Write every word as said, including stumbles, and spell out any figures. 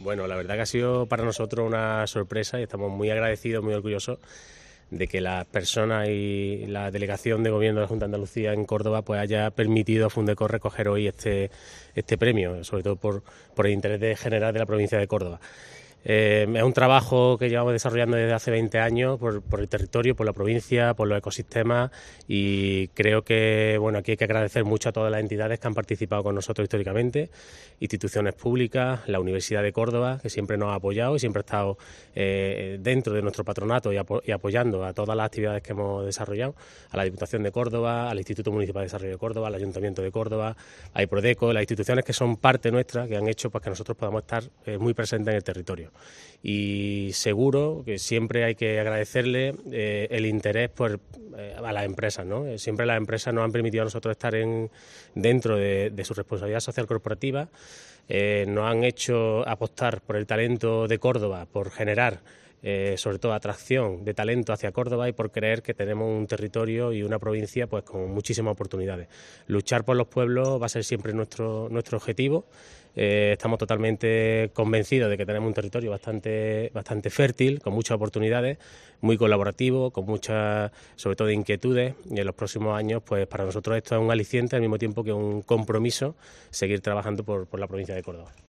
Bueno, la verdad que ha sido para nosotros una sorpresa y estamos muy agradecidos, muy orgullosos de que las personas y la delegación de gobierno de la Junta de Andalucía en Córdoba pues haya permitido a Fundecor recoger hoy este, este premio, sobre todo por, por el interés de general de la provincia de Córdoba. Eh, es un trabajo que llevamos desarrollando desde hace veinte años por, por el territorio, por la provincia, por los ecosistemas, y creo que bueno, aquí hay que agradecer mucho a todas las entidades que han participado con nosotros históricamente, instituciones públicas, la Universidad de Córdoba, que siempre nos ha apoyado y siempre ha estado eh, dentro de nuestro patronato y, apo y apoyando a todas las actividades que hemos desarrollado, a la Diputación de Córdoba, al Instituto Municipal de Desarrollo de Córdoba, al Ayuntamiento de Córdoba, a Iprodeco, las instituciones que son parte nuestra, que han hecho pues, que nosotros podamos estar eh, muy presentes en el territorio. Y seguro que siempre hay que agradecerle eh, el interés por, eh, a las empresas, ¿no? Siempre las empresas nos han permitido a nosotros estar en, dentro de, de su responsabilidad social corporativa, eh, nos han hecho apostar por el talento de Córdoba, por generar Eh, sobre todo atracción de talento hacia Córdoba y por creer que tenemos un territorio y una provincia pues con muchísimas oportunidades. Luchar por los pueblos va a ser siempre nuestro, nuestro objetivo. Eh, estamos totalmente convencidos de que tenemos un territorio bastante, bastante fértil, con muchas oportunidades, muy colaborativo, con muchas, sobre todo, inquietudes, y en los próximos años pues para nosotros esto es un aliciente al mismo tiempo que un compromiso seguir trabajando por, por la provincia de Córdoba.